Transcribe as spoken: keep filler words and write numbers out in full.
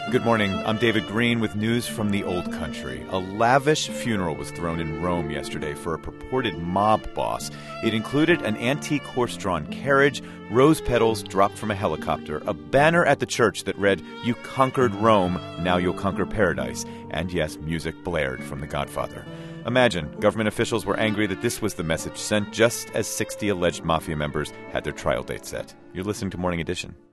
Good morning. I'm David Green with news from the old country. A lavish funeral was thrown in Rome yesterday for a purported mob boss. It included an antique horse-drawn carriage, rose petals dropped from a helicopter, a banner at the church that read, "You conquered Rome, now you'll conquer paradise," and yes, music blared from The Godfather. Imagine, government officials were angry that this was the message sent just as sixty alleged mafia members had their trial date set. You're listening to Morning Edition.